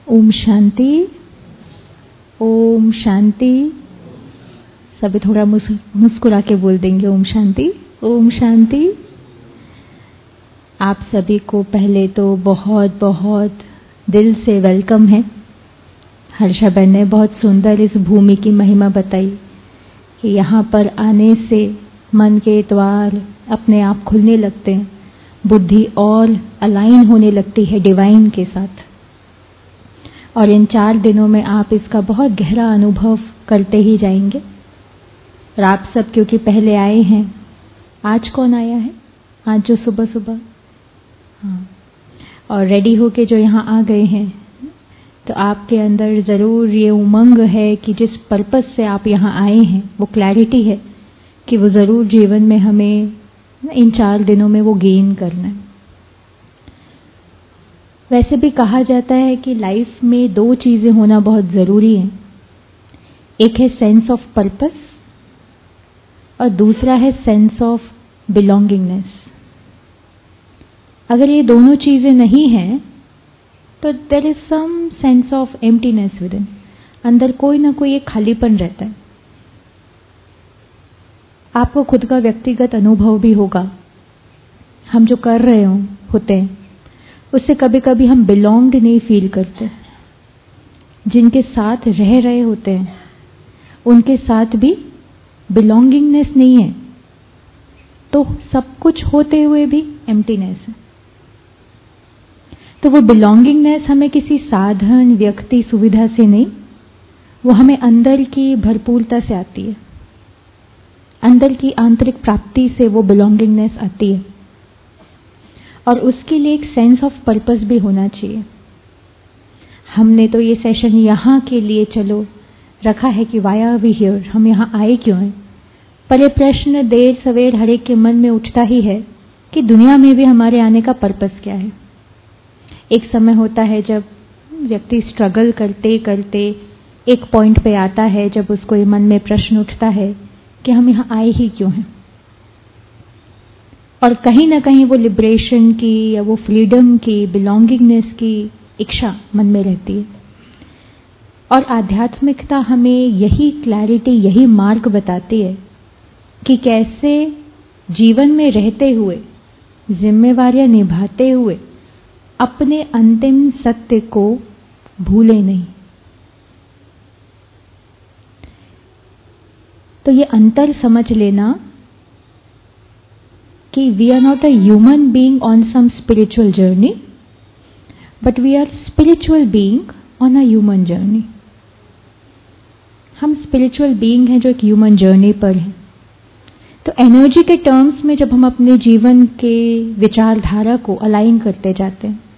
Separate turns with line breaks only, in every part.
ओम शांति, ओम शांति। सभी थोड़ा मुस्कुरा के बोल देंगे ओम शांति, ओम शांति। आप सभी को पहले तो बहुत बहुत दिल से वेलकम है। हर्षा बहन ने बहुत सुंदर इस भूमि की महिमा बताई कि यहाँ पर आने से मन के द्वार अपने आप खुलने लगते हैं, बुद्धि और अलाइन होने लगती है डिवाइन के साथ। और इन 4 दिनों में आप इसका बहुत गहरा अनुभव करते ही जाएंगे। और आप सब क्योंकि पहले आए हैं, आज कौन आया है? आज जो सुबह सुबह, हाँ, और रेडी होके जो यहाँ आ गए हैं, तो आपके अंदर ज़रूर ये उमंग है कि जिस पर्पस से आप यहाँ आए हैं, वो क्लैरिटी है कि वो ज़रूर जीवन में हमें इन 4 दिनों में वो गेन करना है। वैसे भी कहा जाता है कि लाइफ में 2 चीज़ें होना बहुत ज़रूरी है। एक है सेंस ऑफ पर्पस और दूसरा है सेंस ऑफ बिलोंगिंगनेस। अगर ये दोनों चीज़ें नहीं हैं तो there is some sense of emptiness within. अंदर कोई ना कोई एक खालीपन रहता है। आपको खुद का व्यक्तिगत अनुभव भी होगा। हम जो कर रहे होते हैं उससे कभी कभी हम बिलोंग्ड नहीं फील करते। जिनके साथ रह रहे होते हैं उनके साथ भी बिलोंगिंगनेस नहीं है, तो सब कुछ होते हुए भी एम्प्टीनेस है। तो वो बिलोंगिंगनेस हमें किसी साधन, व्यक्ति, सुविधा से नहीं, वो हमें अंदर की भरपूरता से आती है। अंदर की आंतरिक प्राप्ति से वो बिलोंगिंगनेस आती है। और उसके लिए एक सेंस ऑफ पर्पस भी होना चाहिए। हमने तो ये सेशन यहाँ के लिए चलो रखा है कि वाई आर वी हियर, हम यहाँ आए क्यों हैं। पर ये प्रश्न देर सवेर हर एक के मन में उठता ही है कि दुनिया में भी हमारे आने का पर्पस क्या है। एक समय होता है जब व्यक्ति स्ट्रगल करते करते एक पॉइंट पे आता है जब उसको ये मन में प्रश्न उठता है कि हम यहाँ आए ही क्यों हैं। और कहीं ना कहीं वो लिबरेशन की या वो फ्रीडम की, बिलोंगिंगनेस की इच्छा मन में रहती है। और आध्यात्मिकता हमें यही क्लैरिटी, यही मार्ग बताती है कि कैसे जीवन में रहते हुए, जिम्मेवारियां निभाते हुए अपने अंतिम सत्य को भूले नहीं। तो ये अंतर समझ लेना कि we are not a human being on some spiritual journey, but we are spiritual being on a human journey. हम spiritual being हैं जो एक human journey पर हैं। तो एनर्जी के टर्म्स में जब हम अपने जीवन के विचारधारा को अलाइन करते जाते हैं,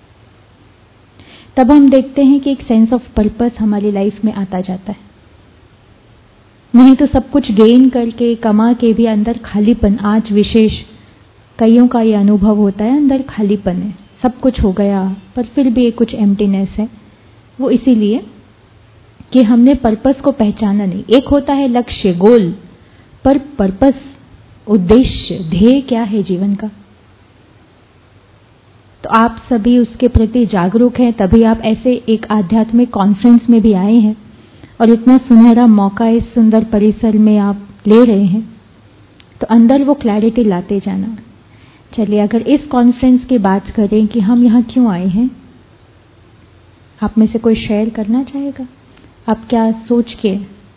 तब हम देखते हैं कि एक सेंस ऑफ पर्पस हमारी लाइफ में आता जाता है। नहीं तो सब कुछ गेन करके, कमा के भी अंदर खालीपन, आज विशेष कईयों का ये अनुभव होता है, अंदर खालीपन है, सब कुछ हो गया पर फिर भी कुछ एम्प्टीनेस है। वो इसीलिए कि हमने पर्पस को पहचाना नहीं। एक होता है लक्ष्य, गोल, पर पर्पस, उद्देश्य, ध्येय क्या है जीवन का। तो आप सभी उसके प्रति जागरूक हैं, तभी आप ऐसे एक आध्यात्मिक कॉन्फ्रेंस में भी आए हैं और इतना सुनहरा मौका इस सुंदर परिसर में आप ले रहे हैं। तो अंदर वो क्लैरिटी लाते जाना। चलिए, अगर इस कॉन्फ्रेंस की बात करें कि हम यहाँ क्यों आए हैं, आप में से कोई शेयर करना चाहेगा? आप क्या सोच के,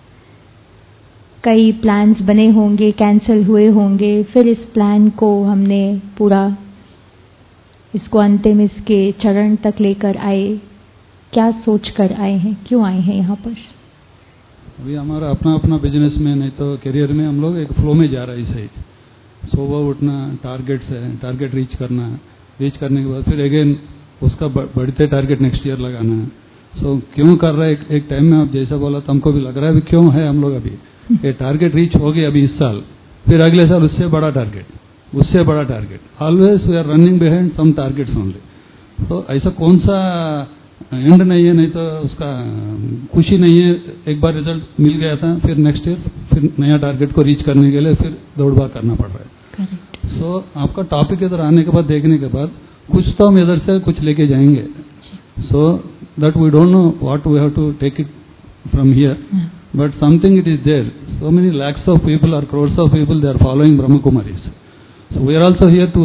कई प्लान्स बने होंगे, कैंसिल हुए होंगे, फिर इस प्लान को हमने पूरा, इसको अंतिम, इसके चरण तक लेकर आए। क्या सोच कर आए हैं, क्यों आए हैं यहाँ पर?
अभी हमारा अपना अपना बिजनेस में, नहीं तो करियर में हम लोग एक फ्लो में जा रहे हैं। सही, सुबह उठना, टारगेट से टारगेट रीच करना, रीच करने के बाद फिर अगेन उसका बढ़ते टारगेट नेक्स्ट ईयर लगाना है। सो क्यों कर रहा है? एक टाइम में आप जैसा बोला तो हमको भी लग रहा है क्यों है हम लोग अभी ये टारगेट रीच हो गया अभी इस साल, फिर अगले साल उससे बड़ा टारगेट, उससे बड़ा target. Always we are running behind some targets only. तो ऐसा कौन सा एंड नहीं है, नहीं तो उसका खुशी नहीं है। एक बार रिजल्ट मिल गया था, फिर नेक्स्ट ईयर फिर नया टारगेट को रीच करने के लिए फिर दौड़-भाग करना पड़ रहा है। सो आपका टॉपिक इधर आने के बाद, देखने के बाद, कुछ तो हम इधर से कुछ लेके जाएंगे। सो that we don't know what we have to take it from here, but something it is there. So many lakhs of people or crores of people, they are following Brahma Kumaris. So we are also here to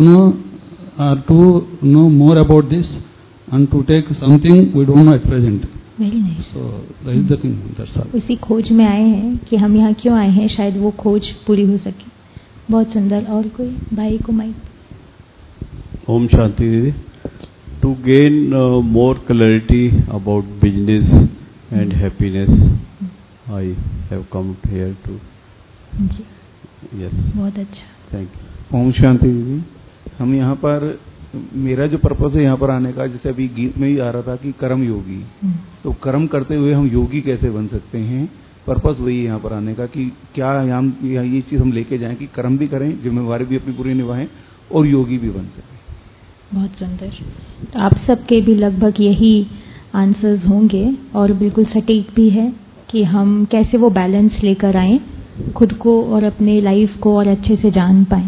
know more about this and to take something we don't know at present.
Very nice.
So that is the thing. That's all.
उसी खोज में आए हैं कि हम यहाँ क्यों आए हैं, शायद वो खोज पूरी हो सके. बहुत सुंदर. और कोई भाई को mic.
Om Shanti Didi. To gain more clarity about business and happiness, I have come here to. Yes.
बहुत अच्छा.
Thank you.
ओम शांति दीदी. हम यहाँ पर, मेरा जो पर्पस है यहाँ पर आने का, जैसे अभी गीत में ही आ रहा था कि कर्म योगी, तो कर्म करते हुए हम योगी कैसे बन सकते हैं, पर्पस वही है यहाँ पर आने का कि क्या हम ये चीज़ हम लेके जाएं कि कर्म भी करें, जिम्मेवारी भी अपनी पूरी निभाएं और योगी भी बन सकें.
बहुत सुंदर. तो आप सबके भी लगभग यही आंसर्स होंगे और बिल्कुल सटीक भी है कि हम कैसे वो बैलेंस लेकर आएं, खुद को और अपने लाइफ को और अच्छे से जान पाएं.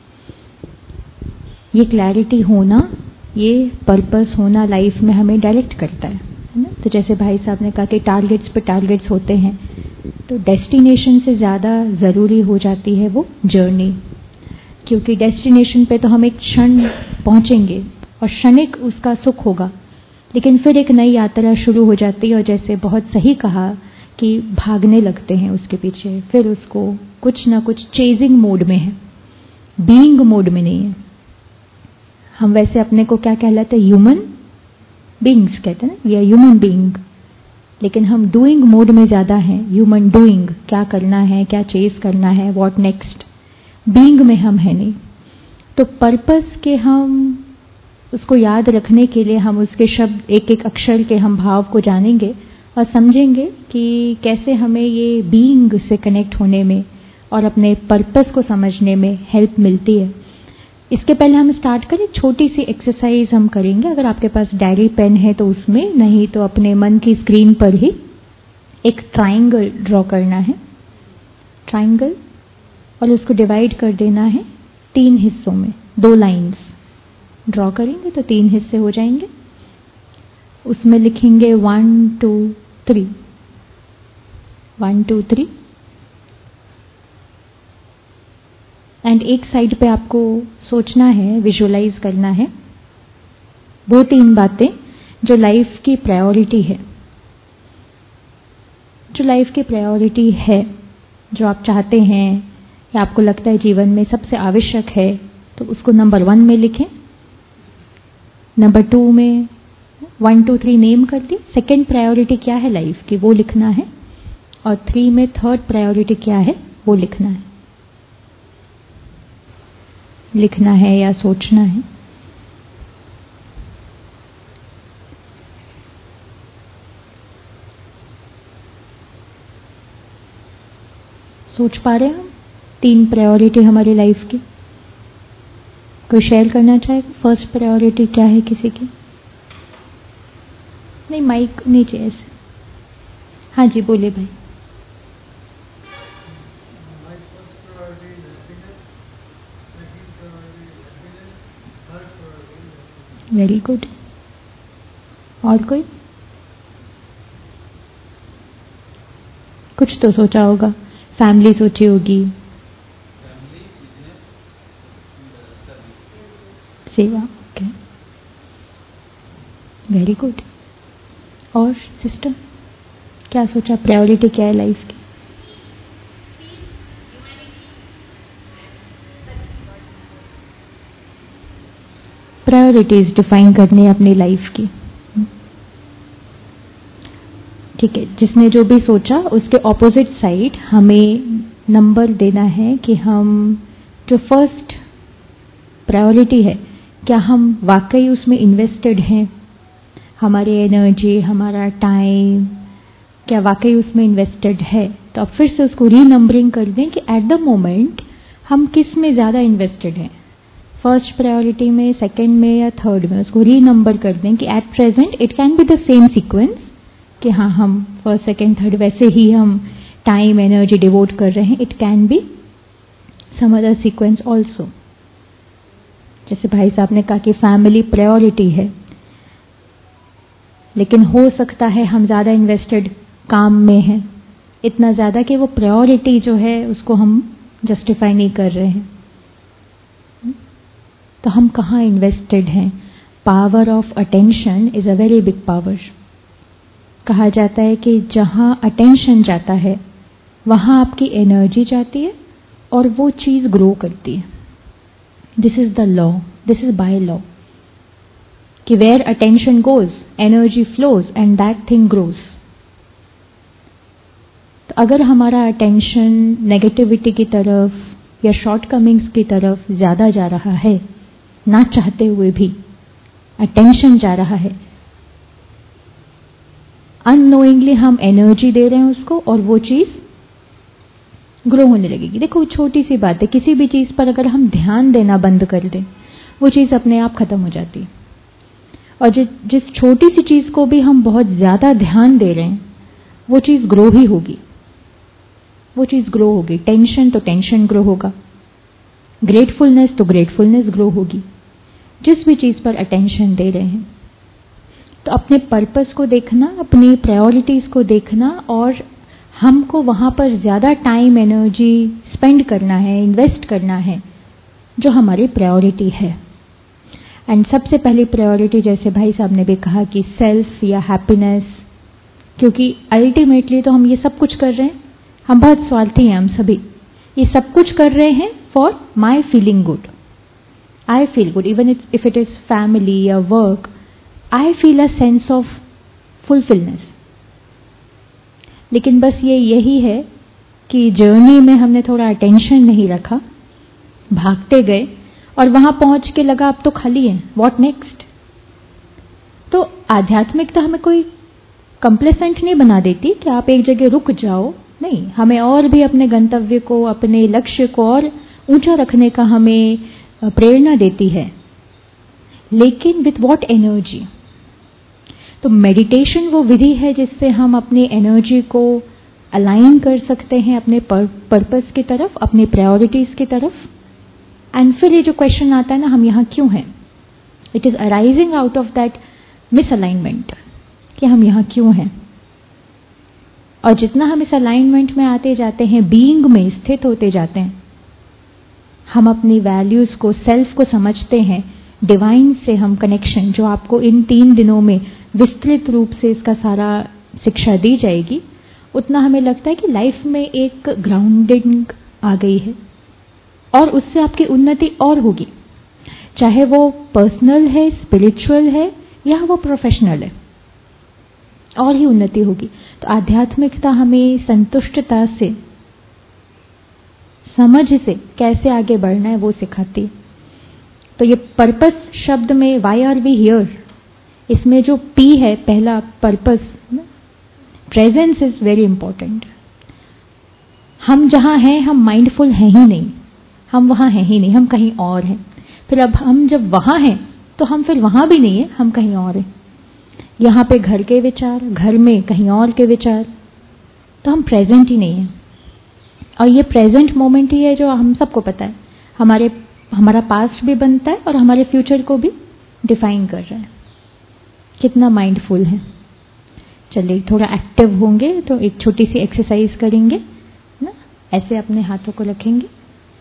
ये क्लैरिटी होना, ये पर्पस होना लाइफ में हमें डायरेक्ट करता है ना. तो जैसे भाई साहब ने कहा कि टारगेट्स पे टारगेट्स होते हैं, तो डेस्टिनेशन से ज़्यादा ज़रूरी हो जाती है वो जर्नी, क्योंकि डेस्टिनेशन पे तो हम एक क्षण पहुंचेंगे और क्षणिक उसका सुख होगा, लेकिन फिर एक नई यात्रा शुरू हो जाती है. और जैसे बहुत सही कहा कि भागने लगते हैं उसके पीछे, फिर उसको कुछ ना कुछ चेजिंग मोड में है, बीइंग मोड में नहीं है. हम वैसे अपने को क्या कहलाते हैं, ह्यूमन बीइंग्स कहते हैं ना, वी आर ह्यूमन बीइंग, लेकिन हम डूइंग मोड में ज़्यादा हैं. ह्यूमन डूइंग, क्या करना है, क्या चेज करना है, व्हाट नेक्स्ट. बीइंग में हम है नहीं. तो पर्पस के हम उसको याद रखने के लिए हम उसके शब्द, एक एक अक्षर के हम भाव को जानेंगे और समझेंगे कि कैसे हमें ये बीइंग से कनेक्ट होने में और अपने पर्पस को समझने में हेल्प मिलती है. इसके पहले हम स्टार्ट करें, छोटी सी एक्सरसाइज हम करेंगे. अगर आपके पास डायरी पेन है तो उसमें, नहीं तो अपने मन की स्क्रीन पर ही एक ट्राइंगल ड्रॉ करना है. ट्राइंगल, और उसको डिवाइड कर देना है 3 हिस्सों में. 2 लाइंस ड्रॉ करेंगे तो 3 हिस्से हो जाएंगे. उसमें लिखेंगे 1 2 3, 1 2 3. एंड एक साइड पे आपको सोचना है, विजुअलाइज करना है वो 3 बातें जो लाइफ की प्रायोरिटी है. जो लाइफ की प्रायोरिटी है, जो आप चाहते हैं या आपको लगता है जीवन में सबसे आवश्यक है, तो उसको नंबर 1 में लिखें. नंबर 2 में 1 2 3 नेम कर दी. सेकेंड प्रायोरिटी क्या है लाइफ की, वो लिखना है. और 3 में थर्ड प्रायोरिटी क्या है, वो लिखना है. लिखना है या सोचना है. सोच पा रहे हैं हम 3 प्रायोरिटी हमारी लाइफ की. कोई शेयर करना चाहेगा, फर्स्ट प्रायोरिटी क्या है किसी की? नहीं, माइक नीचे ऐसे. हाँ जी, बोले भाई. Very good. और कोई? कुछ तो सोचा होगा. फैमिली सोची होगी, सेवा. Okay, very good. और सिस्टर क्या सोचा, प्रायोरिटी क्या है लाइफ की? प्रायोरिटीज डिफाइन करनी है अपनी लाइफ की. ठीक है, जिसने जो भी सोचा उसके ऑपोजिट साइड हमें नंबर देना है कि हम जो फर्स्ट प्रायोरिटी है, क्या हम वाकई उसमें इन्वेस्टेड हैं. हमारी एनर्जी, हमारा टाइम क्या वाकई उसमें इन्वेस्टेड है. तो अब फिर से उसको रीनंबरिंग कर दें कि एट द मोमेंट हम किस में ज़्यादा इन्वेस्टेड हैं, फर्स्ट प्रायोरिटी में, सेकंड में या थर्ड में. उसको रीनंबर कर दें कि at present it can be the same sequence, कि हाँ हम फर्स्ट सेकंड थर्ड वैसे ही हम टाइम एनर्जी डिवोट कर रहे हैं. It can be some other sequence also. जैसे भाई साहब ने कहा कि फैमिली प्रायोरिटी है, लेकिन हो सकता है हम ज़्यादा इन्वेस्टेड काम में हैं, इतना ज़्यादा कि वो प्रायोरिटी जो है उसको हम जस्टिफाई नहीं कर रहे हैं। तो हम कहाँ इन्वेस्टेड हैं? Power of attention is a very big power. कहा जाता है कि जहाँ अटेंशन जाता है वहाँ आपकी एनर्जी जाती है और वो चीज़ ग्रो करती है। This is the law, this is by law कि where attention goes energy flows and that thing grows. तो अगर हमारा अटेंशन नेगेटिविटी की तरफ या शॉर्टकमिंग्स की तरफ ज़्यादा जा रहा है, ना चाहते हुए भी अटेंशन जा रहा है, अननोइंगली हम एनर्जी दे रहे हैं उसको और वो चीज़ ग्रो होने लगेगी। देखो छोटी सी बात है, किसी भी चीज़ पर अगर हम ध्यान देना बंद कर दें वो चीज़ अपने आप खत्म हो जाती है। और जिस छोटी सी चीज़ को भी हम बहुत ज़्यादा ध्यान दे रहे हैं वो चीज़ ग्रो ही होगी, वो चीज़ ग्रो होगी। टेंशन तो टेंशन ग्रो होगा, ग्रेटफुलनेस तो ग्रेटफुलनेस ग्रो होगी, जिस भी चीज़ पर अटेंशन दे रहे हैं। तो अपने पर्पस को देखना, अपनी प्रायोरिटीज़ को देखना और हमको वहाँ पर ज़्यादा टाइम एनर्जी स्पेंड करना है, इन्वेस्ट करना है जो हमारी प्रायोरिटी है। एंड सबसे पहली प्रायोरिटी जैसे भाई साहब ने भी कहा कि सेल्फ या हैप्पीनेस, क्योंकि अल्टीमेटली तो हम ये सब कुछ कर रहे हैं, हम बहुत स्वार्थी हैं, हम सभी ये सब कुछ कर रहे हैं for my feeling good. I feel good even if it is family या work, I feel a sense of fulfilness. लेकिन बस यही है कि जर्नी में हमने थोड़ा अटेंशन नहीं रखा, भागते गए और वहां पहुंच के लगा अब तो खाली है, व्हाट नेक्स्ट। तो आध्यात्मिकता हमें कोई कंप्लेसेंट नहीं बना देती कि आप एक जगह रुक जाओ, नहीं, हमें और भी अपने गंतव्य को, अपने लक्ष्य को और ऊंचा रखने का हमें प्रेरणा देती है, लेकिन विथ व्हाट एनर्जी। तो मेडिटेशन वो विधि है जिससे हम अपनी एनर्जी को अलाइन कर सकते हैं अपने पर्पस की तरफ, अपनी प्रायोरिटीज की तरफ। एंड फिर ये जो क्वेश्चन आता है ना, हम यहाँ क्यों हैं, it is arising out of that misalignment कि हम यहाँ क्यों हैं। और जितना हम इस अलाइनमेंट में आते जाते हैं, बीइंग में स्थित होते जाते हैं, हम अपनी वैल्यूज को, सेल्फ को समझते हैं, डिवाइन से हम कनेक्शन, जो आपको इन 3 दिनों में विस्तृत रूप से इसका सारा शिक्षा दी जाएगी, उतना हमें लगता है कि लाइफ में एक ग्राउंडिंग आ गई है और उससे आपकी उन्नति और होगी, चाहे वो पर्सनल है, स्पिरिचुअल है या वो प्रोफेशनल है, और ही उन्नति होगी। तो आध्यात्मिकता हमें संतुष्टता से, समझ से कैसे आगे बढ़ना है वो सिखाती है। तो ये पर्पस शब्द में वाई आर वी हियर, इसमें जो पी है पहला, purpose, presence is very important. हम जहाँ हैं हम माइंडफुल हैं ही नहीं, हम वहाँ हैं ही नहीं, हम कहीं और हैं। फिर अब हम जब वहाँ हैं तो हम फिर वहाँ भी नहीं हैं, हम कहीं और हैं। यहाँ पे घर के विचार, घर में कहीं और के विचार, तो हम प्रेजेंट ही नहीं हैं। और ये प्रेजेंट मोमेंट ही है जो हम सबको पता है, हमारा पास्ट भी बनता है और हमारे फ्यूचर को भी डिफाइन कर रहा है। कितना माइंडफुल है। चलिए थोड़ा एक्टिव होंगे तो एक छोटी सी एक्सरसाइज करेंगे ना, ऐसे अपने हाथों को रखेंगे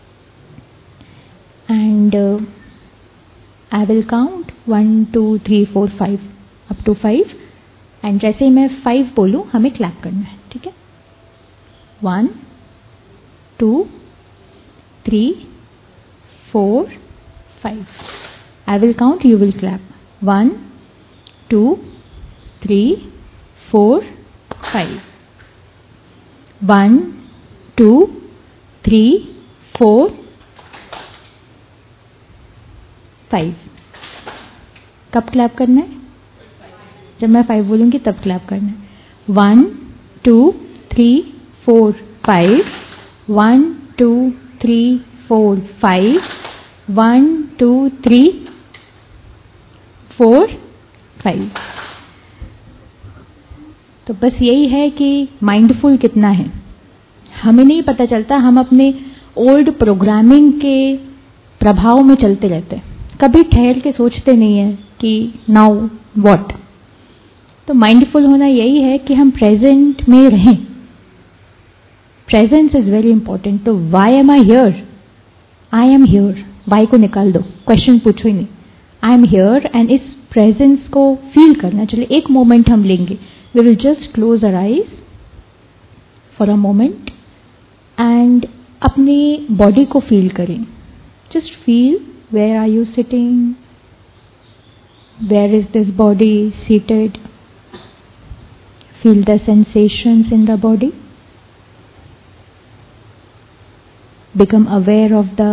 and I will count 1 2 3 4 5 up to 5 and जैसे ही मैं 5 बोलूं हमें क्लैप करना है, ठीक है। 1 2 3 4 5 I will count, you will clap. 1 2 3 4 5 1 2 3 4 5। कब क्लैप करना है? जब मैं 5 बोलूंगी तब क्लैप करना है। 1 2 3 4 5 1 2 3 4 5 1 2 3 4 5। तो बस यही है कि माइंडफुल कितना है, हमें नहीं पता चलता। हम अपने ओल्ड प्रोग्रामिंग के प्रभाव में चलते रहते हैं, कभी ठहर के सोचते नहीं है कि नाउ व्हाट। तो माइंडफुल होना यही है कि हम प्रेजेंट में रहें. Presence is very important. तो why am I here? I am here. Why को निकाल दो, क्वेश्चन पूछो ही नहीं. आई एम हियर एंड इस प्रेजेंस को फील करना. चलिए एक मोमेंट हम लेंगे. We will just close our eyes for a moment and अपनी बॉडी को फील करें. Just feel, where are you sitting, where is this body seated. Feel the sensations in the body. Become aware of the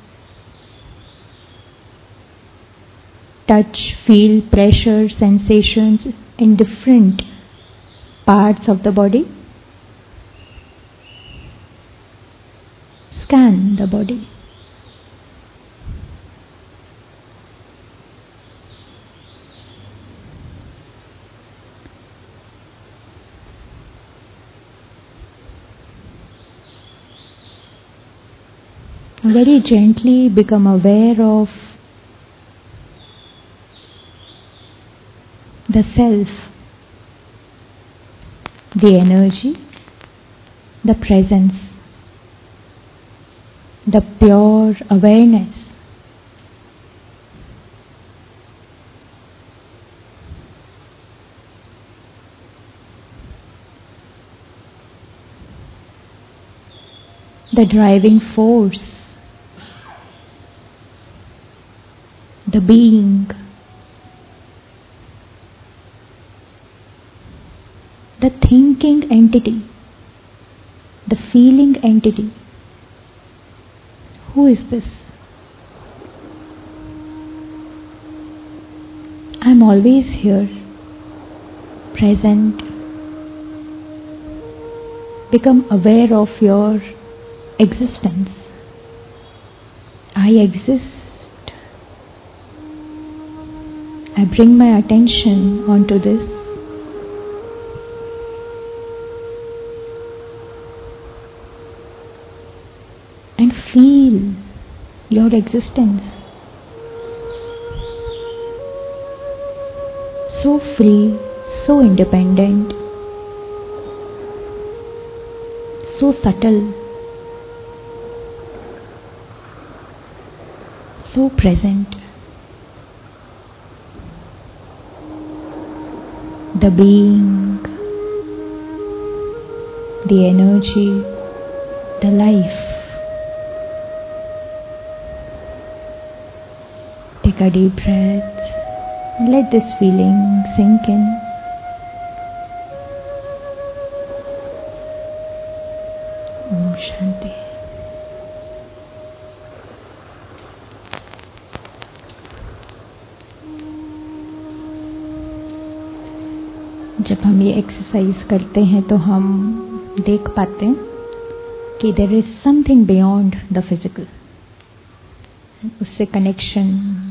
touch, feel, pressure, sensations in different parts of the body. Scan the body. Very gently become aware of the self, the energy, the presence, the pure awareness. The driving force, the being, the thinking entity, the feeling entity. Who is this? I am always here, present. Become aware of your existence. I exist. I bring my attention onto this. And feel your existence. So free, so independent, so subtle, so present. The being, the energy, the life. Take a deep breath and let this feeling sink in. Om Shanti. जब हम ये exercise करते हैं तो हम देख पाते हैं कि there is something beyond the physical. उससे कनेक्शन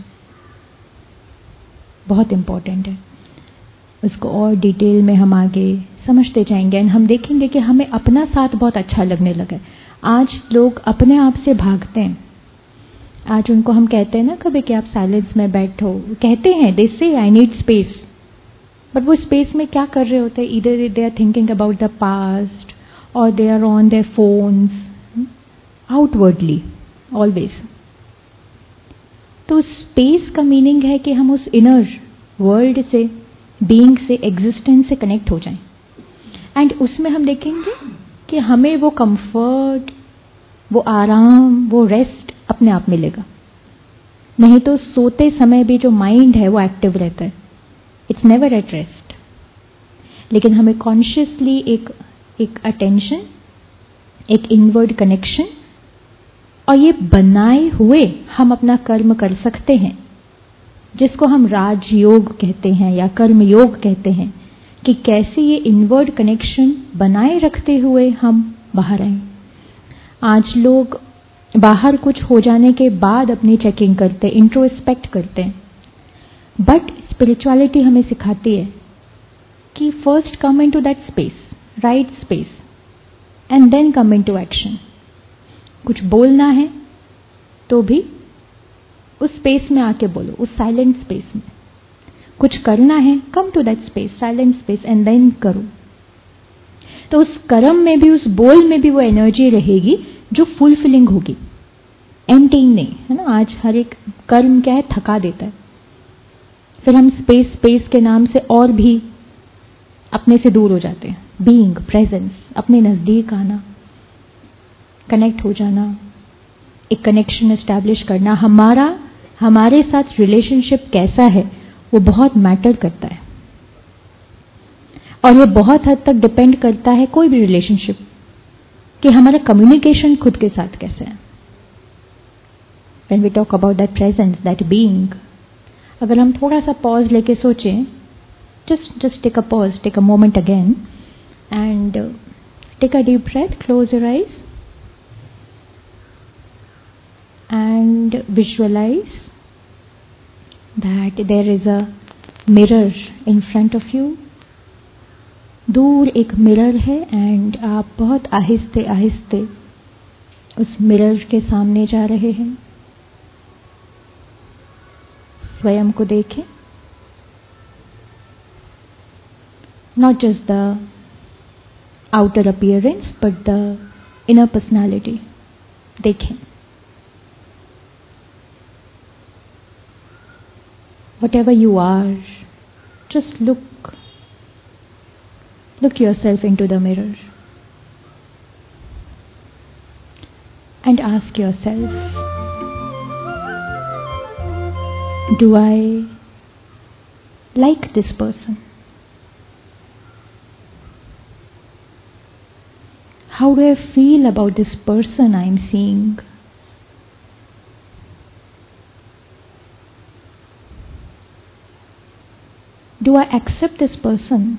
बहुत इम्पोर्टेंट है. उसको और डिटेल में हम आगे समझते जाएंगे एंड हम देखेंगे कि हमें अपना साथ बहुत अच्छा लगने लगा है. आज लोग अपने आप से भागते हैं. आज उनको हम कहते हैं ना कभी कि आप साइलेंस में बैठो, कहते हैं they say I need space. But वो स्पेस में क्या कर रहे होते हैं? इधर they are thinking about the past और they are on their phones outwardly always. तो स्पेस का मीनिंग है कि हम उस इनर वर्ल्ड से, बीइंग से, एग्जिस्टेंस से कनेक्ट हो जाएं. एंड उसमें हम देखेंगे कि हमें वो कंफर्ट, वो आराम, वो रेस्ट अपने आप मिलेगा. नहीं तो सोते समय भी जो माइंड है वो एक्टिव रहता है. It's never at rest. लेकिन हमें कॉन्शियसली एक अटेंशन, एक इनवर्ड कनेक्शन और ये बनाए हुए हम अपना कर्म कर सकते हैं, जिसको हम राजयोग कहते हैं या कर्म योग कहते हैं, कि कैसे ये इनवर्ड कनेक्शन बनाए रखते हुए हम बाहर आए. आज लोग बाहर कुछ हो जाने के बाद अपनी चेकिंग करते हैं, इंट्रोस्पेक्ट करते हैं. बट स्पिरिचुअलिटी हमें सिखाती है कि first come into that space, right space, and then come into action. कुछ बोलना है तो भी उस स्पेस में आके बोलो, उस साइलेंट स्पेस में. कुछ करना है, come to that space, silent space, and then करो। तो उस कर्म में भी, उस बोल में भी वो एनर्जी रहेगी जो फुलफिलिंग होगी, एम्प्टीइंग नहीं, है ना। आज हर एक कर्म क्या है, थका देता है। फिर हम स्पेस के नाम से और भी अपने से दूर हो जाते हैं। बीइंग, प्रेजेंस, अपने नजदीक आना, कनेक्ट हो जाना, एक कनेक्शन एस्टैब्लिश करना, हमारे साथ रिलेशनशिप कैसा है वो बहुत मैटर करता है। और ये बहुत हद तक डिपेंड करता है कोई भी रिलेशनशिप कि हमारा कम्युनिकेशन खुद के साथ कैसे है। When we talk about that presence, that being, अगर हम थोड़ा सा पॉज लेके सोचें, just take a pause, take a moment again and take a deep breath, close your eyes and visualize that there is a mirror in front of you. दूर एक mirror है and आप बहुत आहिस्ते आहिस्ते उस मिरर के सामने जा रहे हैं। स्वयं को देखें, not just the outer appearance but the inner personality देखें। Whatever you are, just look yourself into the mirror and ask yourself, do I like this person? How do I feel about this person I am seeing? Do I accept this person?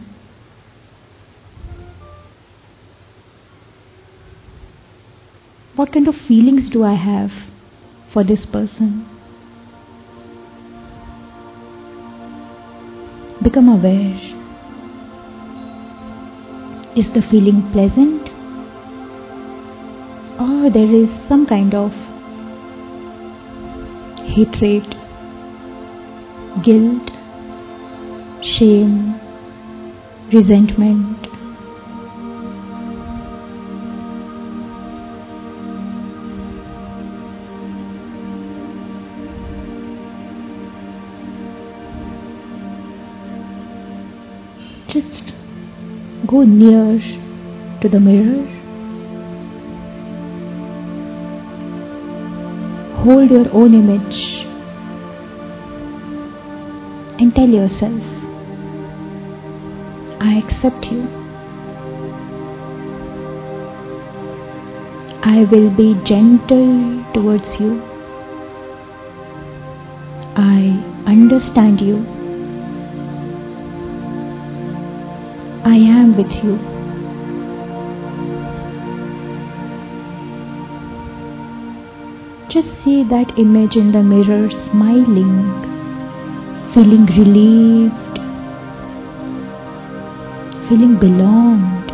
What kind of feelings do I have for this person? Become aware. Is the feeling pleasant? Or there is some kind of hatred, guilt, shame, resentment? Just go near to the mirror. Hold your own image and tell yourself, I accept you. I will be gentle towards you. I understand you. I am with you. Just see that image in the mirror, smiling, feeling relieved, feeling belonged.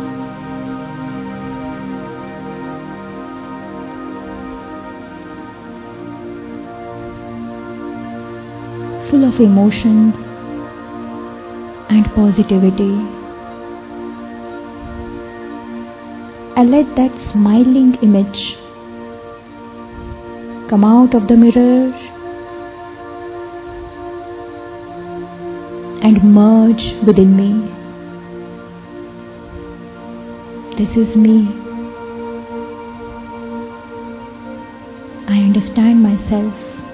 Full of emotions and positivity. And let that smiling image come out of the mirror and merge within me. This is me. I understand myself.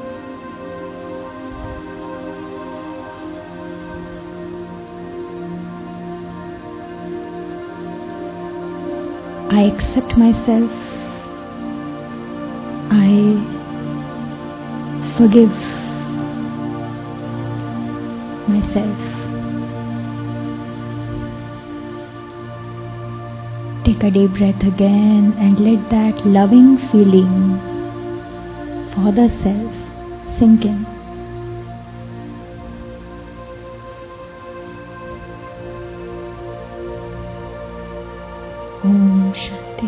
I accept myself. I forgive myself. Take a deep breath again and let that loving feeling for the self sink in. Om Shanti.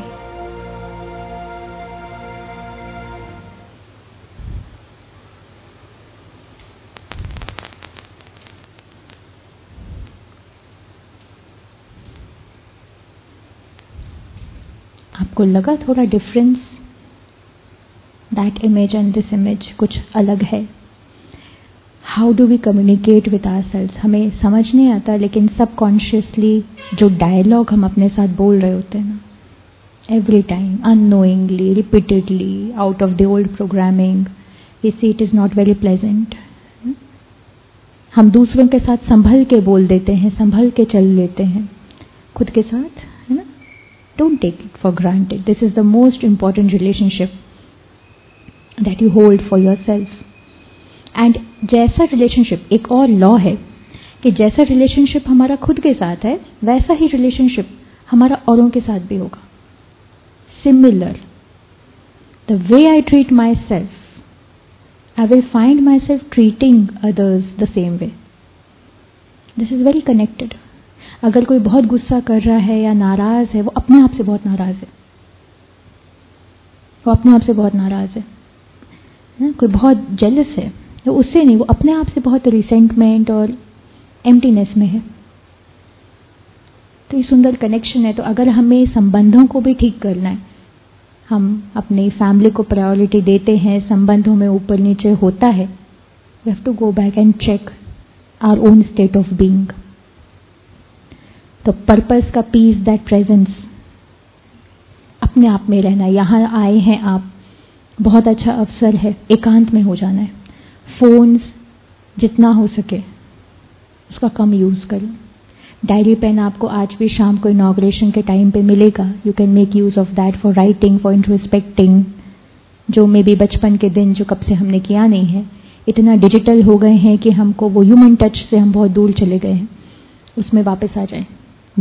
आपको लगा थोड़ा difference? That image and this image कुछ अलग है. How do we communicate with ourselves? हमें समझ नहीं आता, लेकिन सबकॉन्शियसली जो डायलॉग हम अपने साथ बोल रहे होते हैं ना, every time, unknowingly, repeatedly, out of the old programming, we see it is not very pleasant. हम दूसरों के साथ संभल के बोल देते हैं, संभल के चल लेते हैं, खुद के साथ, है ना? Don't take it for granted. This is the most important relationship that you hold for yourself. And जैसा रिलेशनशिप, एक और लॉ है कि जैसा रिलेशनशिप हमारा खुद के साथ है, वैसा ही रिलेशनशिप हमारा औरों के साथ भी होगा. Similar. The way I treat myself, I will find myself treating others the same way. This is very connected. अगर कोई बहुत गुस्सा कर रहा है या नाराज है, वो अपने आप से बहुत नाराज है. वो अपने आप से बहुत नाराज है. कोई बहुत जेलस है, तो उससे नहीं, वो अपने आप से बहुत रिसेंटमेंट और एम्प्टीनेस में है. तो ये सुंदर कनेक्शन है. तो अगर हमें संबंधों को भी ठीक करना है, हम अपनी फैमिली को प्रायोरिटी देते हैं, संबंधों में ऊपर नीचे होता है, we have to go back and check our own state of being. तो पर्पस का पीस, दैट प्रेजेंस, अपने आप में रहना. यहाँ आए हैं आप, बहुत अच्छा अवसर है, एकांत में हो जाना है. फोन्स जितना हो सके उसका कम यूज करें. डायरी पेन आपको आज भी शाम को इनॉग्रेशन के टाइम पे मिलेगा. You can make use of that for writing, for introspecting, जो मे बी बचपन के दिन जो कब से हमने किया नहीं है. इतना डिजिटल हो गए हैं कि हमको वो ह्यूमन टच से हम बहुत दूर चले गए हैं. उसमें वापस आ जाए.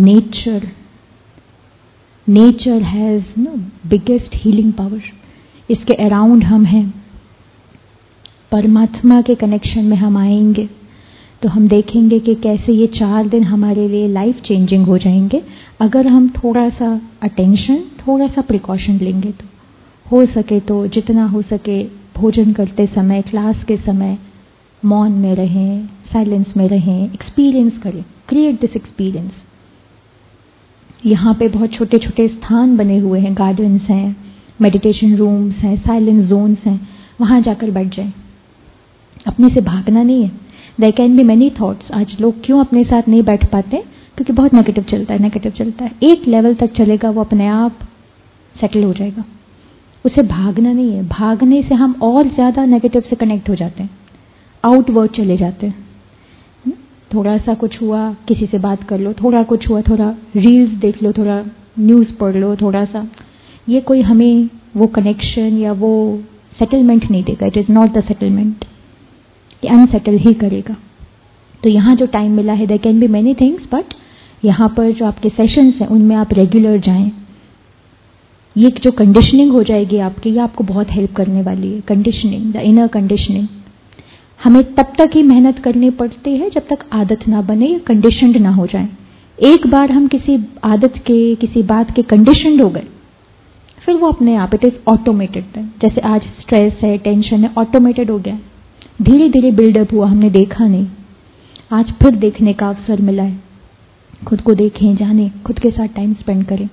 Nature has biggest healing power. इसके अराउंड हम हैं. परमात्मा के कनेक्शन में हम आएंगे तो हम देखेंगे कि कैसे ये 4 दिन हमारे लिए लाइफ चेंजिंग हो जाएंगे, अगर हम थोड़ा सा अटेंशन, थोड़ा सा प्रिकॉशन लेंगे. तो हो सके तो जितना हो सके भोजन करते समय, क्लास के समय मौन में रहें, साइलेंस में रहें, एक्सपीरियंस करें, क्रिएट दिस एक्सपीरियंस. यहाँ पे बहुत छोटे छोटे स्थान बने हुए हैं, गार्डन्स हैं, मेडिटेशन रूम्स हैं, साइलेंस जोन्स हैं. वहाँ जाकर बैठ जाएं. अपने से भागना नहीं है. There can be many thoughts. आज लोग क्यों अपने साथ नहीं बैठ पाते? क्योंकि बहुत नेगेटिव चलता है. एक लेवल तक चलेगा, वो अपने आप सेटल हो जाएगा. उसे भागना नहीं है. भागने से हम और ज्यादा नेगेटिव से कनेक्ट हो जाते हैं, आउटवर्ड चले जाते हैं. थोड़ा सा कुछ हुआ, किसी से बात कर लो, थोड़ा कुछ हुआ, थोड़ा रील्स देख लो, थोड़ा न्यूज पढ़ लो, थोड़ा सा. ये कोई हमें वो कनेक्शन या वो सेटलमेंट नहीं देगा. It is not the settlement. Unsettle ही करेगा. तो यहाँ जो टाइम मिला है, there can be many things, but यहाँ पर जो आपके सेशंस हैं उनमें आप रेगुलर जाएं. ये जो कंडीशनिंग हो जाएगी आपकी, ये आपको बहुत हेल्प करने वाली है. Conditioning, the inner conditioning. हमें तब तक ही मेहनत करनी पड़ती है जब तक आदत ना बने या कंडीशनड ना हो जाए. एक बार हम किसी आदत के, किसी बात के कंडीशनड हो गए, फिर वो अपने आप, इट इज ऑटोमेटेड. जैसे आज स्ट्रेस है, टेंशन है, ऑटोमेटेड हो गया. धीरे धीरे बिल्डअप हुआ, हमने देखा नहीं. आज फिर देखने का अवसर मिला है. खुद को देखें, जानें, खुद के साथ टाइम स्पेंड करें.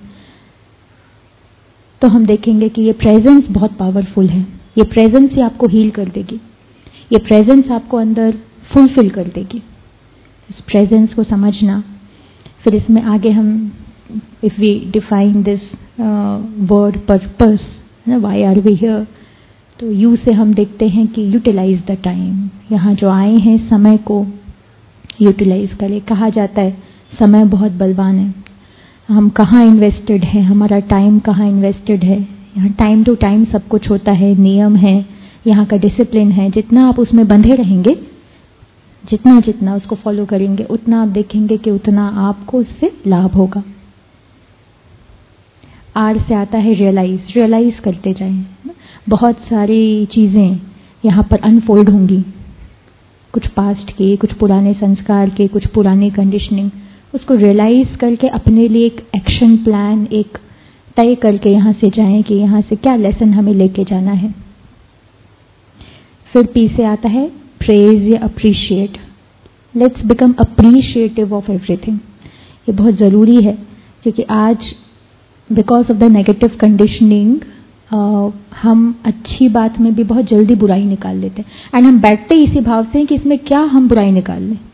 तो हम देखेंगे कि ये प्रेजेंस बहुत पावरफुल है. ये प्रेजेंस ही आपको हील कर देगी. ये प्रेजेंस आपको अंदर फुलफिल कर देगी. इस प्रेजेंस को समझना. फिर इसमें आगे हम, if we define this word purpose, why are we here, तो यू से हम देखते हैं कि यूटिलाइज द टाइम. यहाँ जो आए हैं समय को यूटिलाइज करें. कहा जाता है समय बहुत बलवान है. हम कहाँ इन्वेस्टेड हैं, हमारा टाइम कहाँ इन्वेस्टेड है. यहाँ टाइम टू टाइम सब कुछ होता है, नियम है, यहाँ का डिसिप्लिन है. जितना आप उसमें बंधे रहेंगे, जितना उसको फॉलो करेंगे, उतना आप देखेंगे कि उतना आपको उससे लाभ होगा. आर से आता है रियलाइज करते जाएं. बहुत सारी चीजें यहाँ पर अनफोल्ड होंगी, कुछ पास्ट के, कुछ पुराने संस्कार के, कुछ पुरानी कंडीशनिंग. उसको रियलाइज करके अपने लिए एक एक्शन प्लान, एक तय करके यहाँ से जाएं कि यहाँ से क्या लेसन हमें लेके जाना है. फिर पी से आता है प्रेज या appreciate. Let's become appreciative of everything. ये बहुत ज़रूरी है, क्योंकि आज because of the negative conditioning हम अच्छी बात में भी बहुत जल्दी बुराई निकाल लेते हैं एंड हम बैठते इसी भाव से कि इसमें क्या हम बुराई निकाल लें.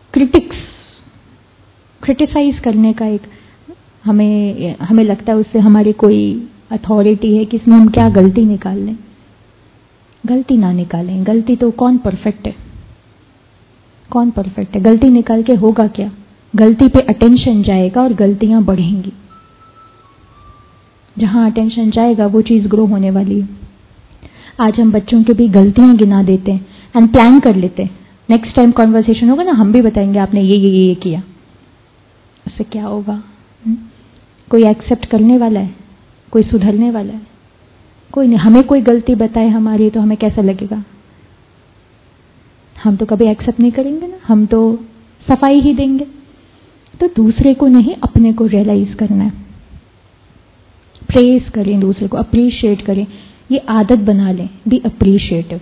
क्रिटिसाइज करने का एक हमें लगता है उससे हमारी कोई अथॉरिटी है कि इसमें हम क्या गलती निकाल लें. गलती ना निकालें. गलती तो कौन परफेक्ट है? कौन परफेक्ट है? गलती निकाल के होगा क्या? गलती पे अटेंशन जाएगा और गलतियां बढ़ेंगी. जहां अटेंशन जाएगा वो चीज ग्रो होने वाली है. आज हम बच्चों के भी गलतियां गिना देते हैं एंड प्लान कर लेते हैं. नेक्स्ट टाइम कॉन्वर्सेशन होगा ना, हम भी बताएंगे आपने ये किया, उससे क्या होगा. कोई एक्सेप्ट करने वाला है? कोई सुधरने वाला है? कोई नहीं. हमें कोई गलती बताए हमारी तो हमें कैसा लगेगा? हम तो कभी एक्सेप्ट नहीं करेंगे ना, हम तो सफाई ही देंगे. तो दूसरे को नहीं, अपने को रियलाइज करना है. प्रेज करें दूसरे को, अप्रिशिएट करें. ये आदत बना लें. Be appreciative.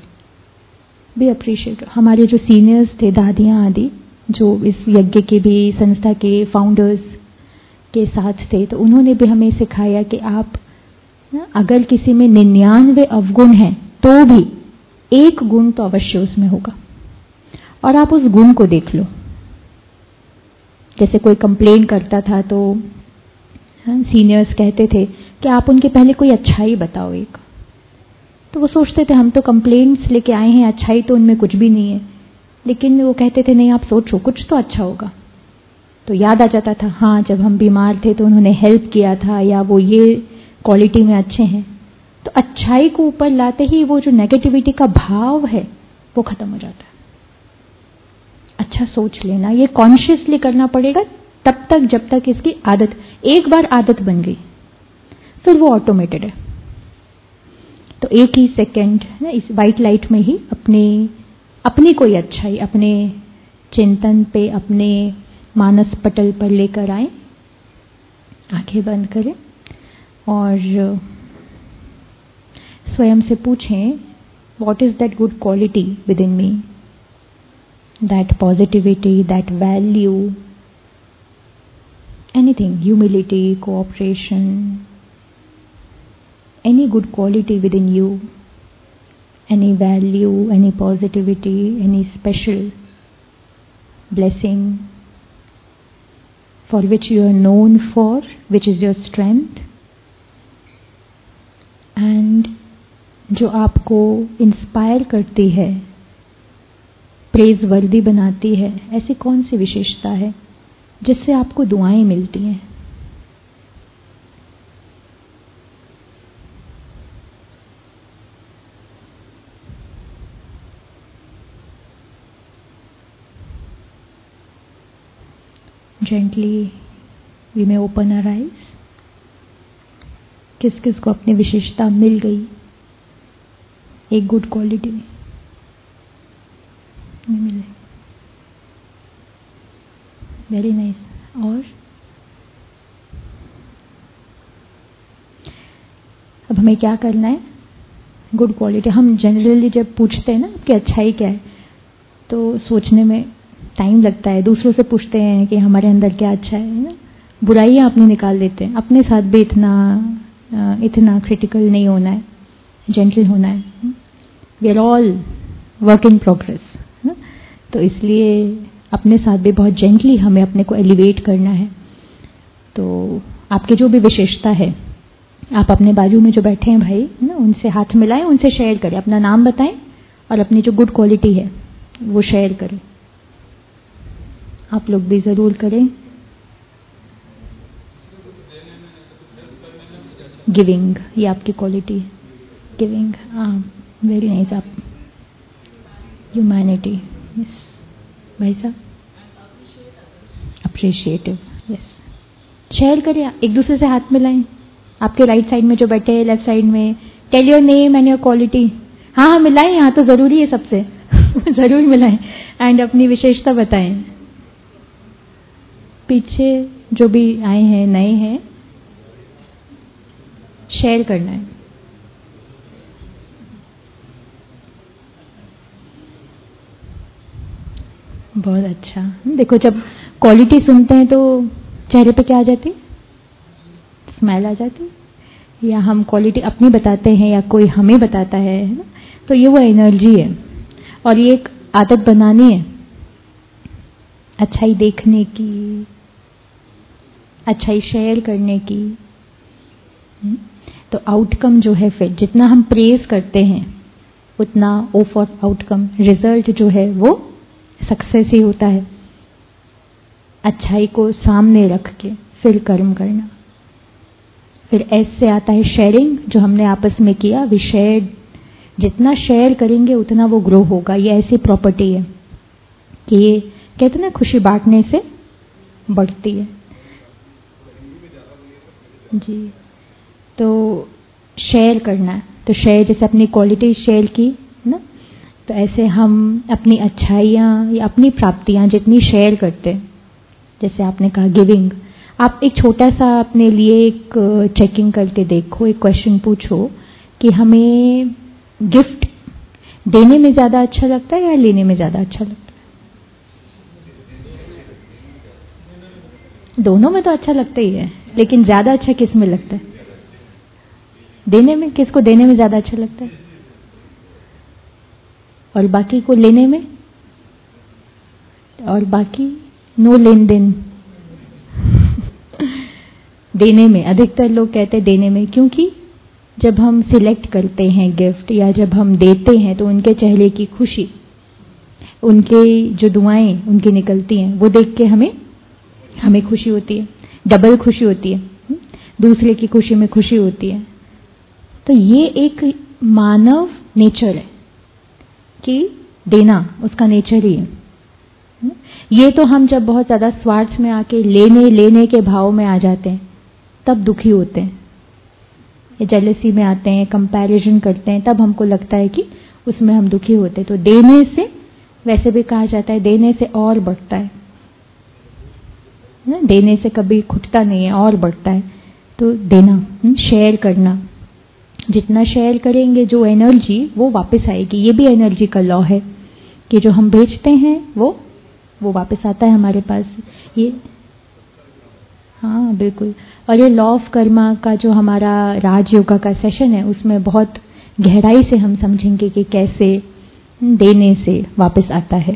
हमारे जो सीनियर्स थे, दादियां आदि, जो इस यज्ञ के भी संस्था के फाउंडर्स के साथ थे, तो उन्होंने भी हमें सिखाया कि आप अगर किसी में 99 अवगुण हैं तो भी एक गुण तो अवश्य उसमें होगा और आप उस गुण को देख लो. जैसे कोई कंप्लेन करता था तो सीनियर्स कहते थे कि आप उनके पहले कोई अच्छाई बताओ एक. तो वो सोचते थे हम तो कंप्लेंट्स लेके आए हैं, अच्छाई तो उनमें कुछ भी नहीं है. लेकिन वो कहते थे नहीं, आप सोचो कुछ तो अच्छा होगा. तो याद आ जाता था, हाँ जब हम बीमार थे तो उन्होंने हेल्प किया था, या वो ये क्वालिटी में अच्छे हैं. तो अच्छाई को ऊपर लाते ही वो जो नेगेटिविटी का भाव है वो खत्म हो जाता है. अच्छा सोच लेना, ये कॉन्शियसली करना पड़ेगा तब तक जब तक इसकी आदत, एक बार आदत बन गई फिर वो ऑटोमेटेड है. तो एक ही सेकंड ना इस वाइट लाइट में ही अपनी कोई अच्छाई अपने चिंतन पे, अपने मानस पटल पर लेकर आए. आंखें बंद करें और स्वयं से पूछें, what is that good quality within me, that positivity, that value, anything, humility, cooperation, any good quality within you, any value, any positivity, any special blessing for which you are known for, which is your strength, and जो आपको inspire करती है, praise वर्दी बनाती है. ऐसी कौन सी विशेषता है जिससे आपको दुआएं मिलती हैं? Gently we may open our eyes. किस किस को अपनी विशेषता मिल गई, एक गुड क्वालिटी मिले? Very nice. और अब हमें क्या करना है? Good quality. हम जनरली जब पूछते हैं ना कि अच्छाई क्या है, तो सोचने में टाइम लगता है. दूसरों से पूछते हैं कि हमारे अंदर क्या अच्छा है ना. बुराइयां अपनी निकाल देते हैं. अपने साथ भी इतना क्रिटिकल नहीं होना है, जेंटल होना है. We are all work in progress. तो इसलिए अपने साथ भी बहुत जेंटली हमें अपने को एलिवेट करना है. तो आपकी जो भी विशेषता है, आप अपने बाजू में जो बैठे हैं भाई ना, उनसे हाथ मिलाएं, उनसे शेयर करें. अपना नाम बताएं और अपनी जो गुड क्वालिटी है वो शेयर करें. आप लोग भी जरूर करें. गिविंग, ये आपकी क्वालिटी है. Giving, very nice. आप ह्यूमैनिटी, यस भाई साहब. Appreciative, yes. शेयर करें, एक दूसरे से हाथ मिलाएं. आपके राइट साइड में जो बैठे हैं, लेफ्ट साइड में, tell your name and your quality. हाँ मिलाएं, यहाँ तो जरूरी है सबसे. जरूर मिलाएं एंड अपनी विशेषता बताएं. पीछे जो भी आए हैं, नए हैं, शेयर करना है. बहुत अच्छा. देखो जब क्वालिटी सुनते हैं तो चेहरे पे क्या आ जाती है? स्माइल आ जाती है, या हम क्वालिटी अपनी बताते हैं या कोई हमें बताता है ना, तो ये वो एनर्जी है। और ये एक आदत बनानी है अच्छाई देखने की, अच्छाई शेयर करने की। तो आउटकम जो है, फिर जितना हम प्रेज करते हैं उतना ओ फॉर आउटकम, रिजल्ट जो है वो सक्सेस ही होता है। अच्छाई को सामने रख के फिर कर्म करना। फिर ऐसे आता है शेयरिंग, जो हमने आपस में किया, वी शेयर्ड। जितना शेयर करेंगे उतना वो ग्रो होगा। ये ऐसी प्रॉपर्टी है कि ये कहते ना, खुशी बांटने से बढ़ती है जी। तो शेयर करना, तो शेयर जैसे अपनी क्वालिटी शेयर की ना, तो ऐसे हम अपनी अच्छाइयाँ या अपनी प्राप्तियाँ जितनी शेयर करते हैं, जैसे आपने कहा गिविंग, आप एक छोटा सा अपने लिए एक चेकिंग करके देखो, एक क्वेश्चन पूछो कि हमें गिफ्ट देने में ज़्यादा अच्छा लगता है या लेने में ज़्यादा अच्छा लगता है? दोनों में तो अच्छा लगता ही है, लेकिन ज़्यादा अच्छा किस में लगता है? देने में। किसको देने में ज़्यादा अच्छा लगता है? और बाकी को लेने में? और बाकी नो लेन देन देने में। अधिकतर लोग कहते हैं देने में, क्योंकि जब हम सिलेक्ट करते हैं गिफ्ट या जब हम देते हैं तो उनके चेहरे की खुशी, उनके जो दुआएं उनकी निकलती हैं, वो देख के हमें खुशी होती है, डबल खुशी होती है, दूसरे की खुशी में खुशी होती है। तो ये एक मानव नेचर है कि देना उसका नेचर ही है। ये तो हम जब बहुत ज़्यादा स्वार्थ में आके लेने के भाव में आ जाते हैं तब दुखी होते हैं, जेलसी में आते हैं, कंपैरिजन करते हैं, तब हमको लगता है कि उसमें हम दुखी होते हैं। तो देने से, वैसे भी कहा जाता है देने से और बढ़ता है ना, देने से कभी खुटता नहीं है, और बढ़ता है। तो देना, शेयर करना, जितना शेयर करेंगे जो एनर्जी वो वापस आएगी। ये भी एनर्जी का लॉ है कि जो हम भेजते हैं वो वापस आता है हमारे पास। ये हाँ बिल्कुल। और ये लॉ ऑफ कर्मा का जो हमारा राजयोगा का सेशन है, उसमें बहुत गहराई से हम समझेंगे कि कैसे देने से वापस आता है।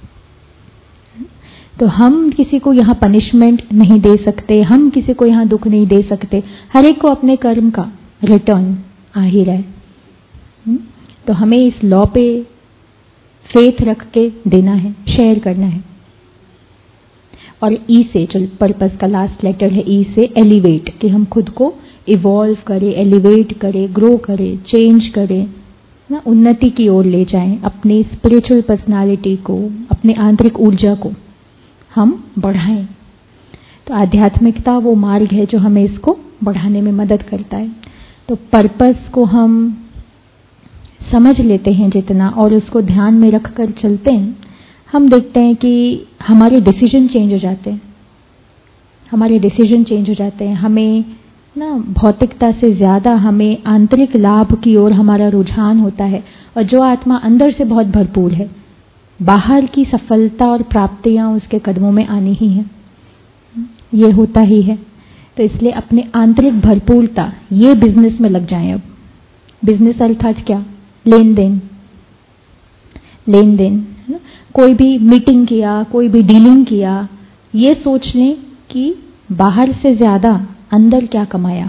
तो हम किसी को यहाँ पनिशमेंट नहीं दे सकते, हम किसी को यहाँ दुख नहीं दे सकते, हर एक को अपने कर्म का रिटर्न आ ही रहा है। तो हमें इस लॉ पे फेथ रख के देना है, शेयर करना है। और ई से, जो पर्पस का लास्ट लेटर है ई से, एलिवेट, कि हम खुद को इवॉल्व करें, एलिवेट करें, ग्रो करें, चेंज करें ना, उन्नति की ओर ले जाएं अपनी स्पिरिचुअल पर्सनालिटी को, अपनी आंतरिक ऊर्जा को हम बढ़ाएं। तो आध्यात्मिकता वो मार्ग है जो हमें इसको बढ़ाने में मदद करता है। तो पर्पस को हम समझ लेते हैं जितना और उसको ध्यान में रख कर चलते हैं, हम देखते हैं कि हमारे डिसीजन चेंज हो जाते हैं, हमारे डिसीजन चेंज हो जाते हैं। हमें ना भौतिकता से ज़्यादा हमें आंतरिक लाभ की ओर हमारा रुझान होता है। और जो आत्मा अंदर से बहुत भरपूर है, बाहर की सफलता और प्राप्तियां उसके कदमों में आनी ही है, ये होता ही है। तो इसलिए अपने आंतरिक भरपूरता, ये बिजनेस में लग जाएं। अब बिजनेस अर्थात क्या? लेन देन, लेन देन। कोई भी मीटिंग किया, कोई भी डीलिंग किया, ये सोच लें कि बाहर से ज्यादा अंदर क्या कमाया।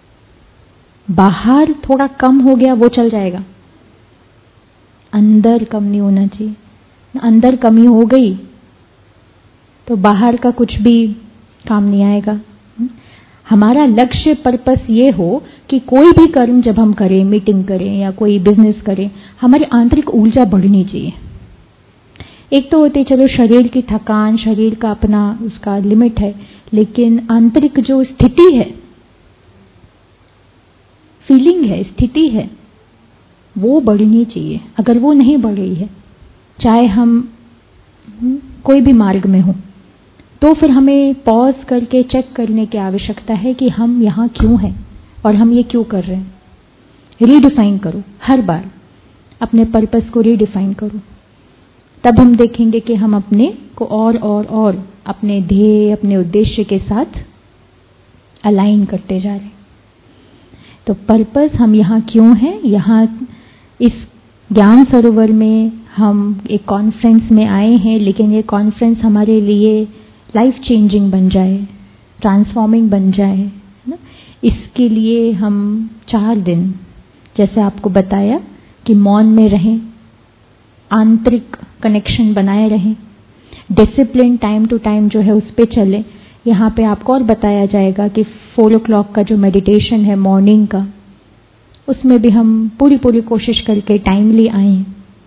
बाहर थोड़ा कम हो गया वो चल जाएगा, अंदर कम नहीं होना चाहिए। अंदर कमी हो गई तो बाहर का कुछ भी काम नहीं आएगा। हमारा लक्ष्य, पर्पस ये हो कि कोई भी कर्म जब हम करें, मीटिंग करें या कोई बिजनेस करें, हमारी आंतरिक ऊर्जा बढ़नी चाहिए। एक तो होती चलो शरीर की थकान, शरीर का अपना उसका लिमिट है, लेकिन आंतरिक जो स्थिति है, फीलिंग है, स्थिति है, वो बढ़नी चाहिए। अगर वो नहीं बढ़ रही है, चाहे हम कोई भी मार्ग में हो, तो फिर हमें पॉज करके चेक करने की आवश्यकता है कि हम यहाँ क्यों हैं और हम ये क्यों कर रहे हैं। रीडिफाइन करो, हर बार अपने पर्पस को रीडिफाइन करो, तब हम देखेंगे कि हम अपने को और अपने ध्येय, अपने उद्देश्य के साथ अलाइन करते जा रहे हैं। तो पर्पस हम यहाँ क्यों हैं? यहाँ इस ज्ञान सरोवर में हम एक कॉन्फ्रेंस में आए हैं, लेकिन ये कॉन्फ्रेंस हमारे लिए लाइफ चेंजिंग बन जाए, ट्रांसफॉर्मिंग बन जाए ना। इसके लिए हम 4 दिन जैसे आपको बताया कि मौन में रहें, आंतरिक कनेक्शन बनाए रहें, डिसिप्लिन टाइम टू टाइम जो है उस पे चलें। यहाँ पे आपको और बताया जाएगा कि 4 o'clock का जो मेडिटेशन है मॉर्निंग का, उसमें भी हम पूरी कोशिश करके टाइमली आएं।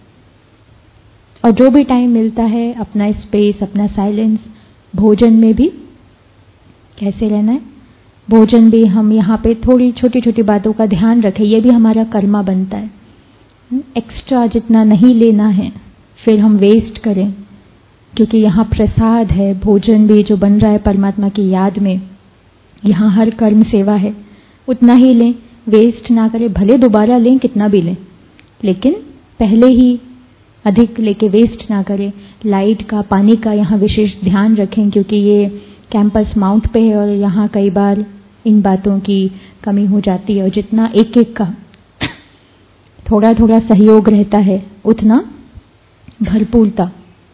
और जो भी टाइम मिलता है अपना स्पेस, अपना साइलेंस, भोजन में भी कैसे रहना है, भोजन भी हम यहाँ पे थोड़ी छोटी छोटी बातों का ध्यान रखें, ये भी हमारा कर्मा बनता है। एक्स्ट्रा जितना नहीं लेना है फिर हम वेस्ट करें, क्योंकि यहाँ प्रसाद है, भोजन भी जो बन रहा है परमात्मा की याद में, यहाँ हर कर्म सेवा है, उतना ही लें, वेस्ट ना करें। भले दोबारा लें, कितना भी लें, लेकिन पहले ही अधिक लेके वेस्ट ना करें। लाइट का, पानी का यहाँ विशेष ध्यान रखें, क्योंकि ये कैंपस माउंट पे है और यहाँ कई बार इन बातों की कमी हो जाती है। और जितना एक एक का थोड़ा थोड़ा सहयोग रहता है उतना भरपूरता।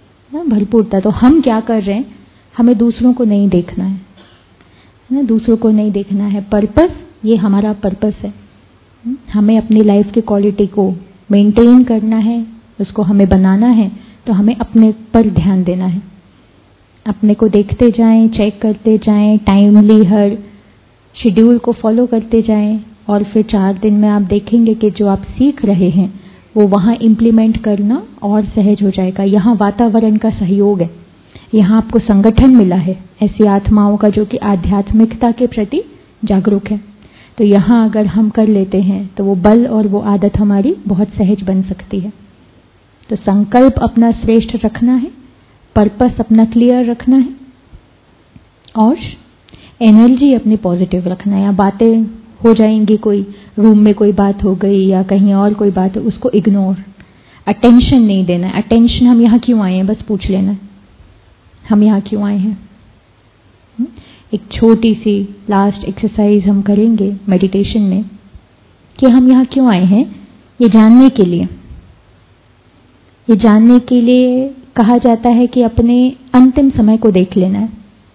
तो हम क्या कर रहे हैं, हमें दूसरों को नहीं देखना है ना, दूसरों को नहीं देखना है। पर्पस, ये हमारा पर्पस है। हमें अपनी लाइफ की क्वालिटी को मेंटेन करना है, उसको हमें बनाना है, तो हमें अपने पर ध्यान देना है। अपने को देखते जाएं, चेक करते जाएं, टाइमली हर शेड्यूल को फॉलो करते जाएं, और फिर 4 दिन में आप देखेंगे कि जो आप सीख रहे हैं वो वहाँ इम्प्लीमेंट करना और सहज हो जाएगा। यहाँ वातावरण का सहयोग है, यहाँ आपको संगठन मिला है ऐसी आत्माओं का जो कि आध्यात्मिकता के प्रति जागरूक है। तो यहाँ अगर हम कर लेते हैं तो वो बल और वो आदत हमारी बहुत सहज बन सकती है। तो संकल्प अपना श्रेष्ठ रखना है, पर्पस अपना क्लियर रखना है, और एनर्जी अपनी पॉजिटिव रखना है। या बातें हो जाएंगी, कोई रूम में कोई बात हो गई या कहीं और कोई बात हो, उसको इग्नोर, अटेंशन नहीं देना है। अटेंशन, हम यहाँ क्यों आए हैं बस पूछ लेना है, हम यहाँ क्यों आए हैं। एक छोटी सी लास्ट एक्सरसाइज हम करेंगे मेडिटेशन में कि हम यहाँ क्यों आए हैं, ये जानने के लिए। ये जानने के लिए कहा जाता है कि अपने अंतिम समय को देख लेना है।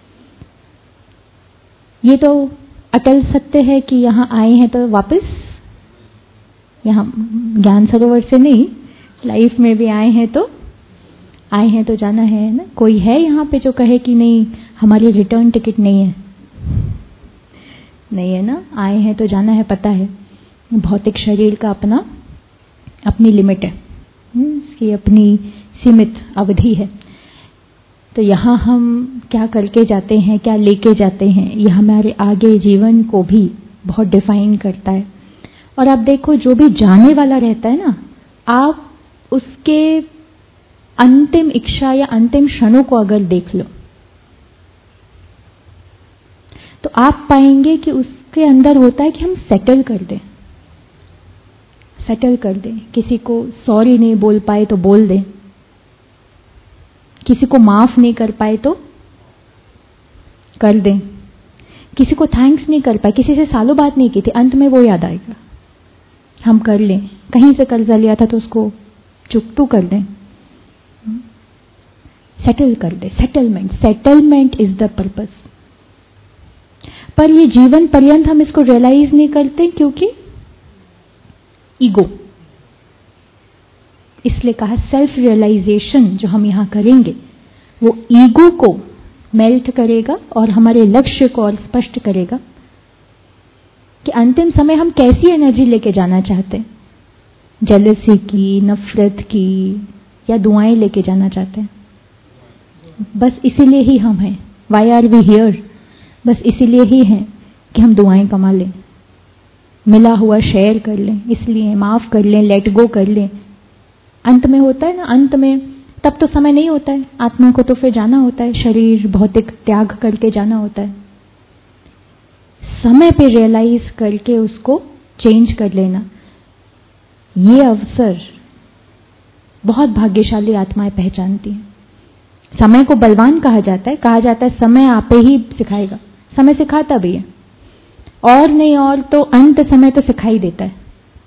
ये तो अटल सत्य है कि यहाँ आए हैं तो वापस, यहाँ ज्ञान सरोवर से नहीं, लाइफ में भी आए हैं तो जाना है ना। कोई है यहाँ पे जो कहे कि नहीं हमारी रिटर्न टिकट नहीं है? नहीं है ना, आए हैं तो जाना है, पता है। भौतिक शरीर का अपनी लिमिट है, इसकी अपनी सीमित अवधि है। तो यहाँ हम क्या करके जाते हैं, क्या लेके जाते हैं, ये हमारे आगे जीवन को भी बहुत डिफाइन करता है। और आप देखो, जो भी जाने वाला रहता है ना, आप उसके अंतिम इच्छा या अंतिम क्षणों को अगर देख लो तो आप पाएंगे कि उसके अंदर होता है कि हम सेटल कर दें। किसी को सॉरी नहीं बोल पाए तो बोल दें, किसी को माफ नहीं कर पाए तो कर दें, किसी को थैंक्स नहीं कर पाए, किसी से सालों बात नहीं की थी, अंत में वो याद आएगा, हम कर लें। कहीं से कर्जा लिया था तो उसको चुकतू कर दें, सेटल कर दे। Settlement is the purpose. पर ये जीवन पर्यंत हम इसको रियलाइज नहीं करते, क्योंकि ईगो। इसलिए कहा सेल्फ रियलाइजेशन जो हम यहां करेंगे वो ईगो को मेल्ट करेगा और हमारे लक्ष्य को और स्पष्ट करेगा कि अंतिम समय हम कैसी एनर्जी लेके जाना चाहते हैं। जेलसी की, नफरत की, या दुआएं लेके जाना चाहते हैं। बस इसीलिए ही हम हैं। Why are we here? बस इसीलिए ही हैं कि हम दुआएं कमा लें, मिला हुआ शेयर कर लें, इसलिए माफ कर लें, लेट गो कर लें। अंत में होता है ना, अंत में तब तो समय नहीं होता है, आत्मा को तो फिर जाना होता है, शरीर भौतिक त्याग करके जाना होता है। समय पे रियलाइज करके उसको चेंज कर लेना, ये अवसर बहुत भाग्यशाली आत्माएं पहचानती हैं। समय को बलवान कहा जाता है समय आपे ही सिखाएगा, समय सिखाता भी है, और नहीं और तो अंत समय तो सिखाई देता है,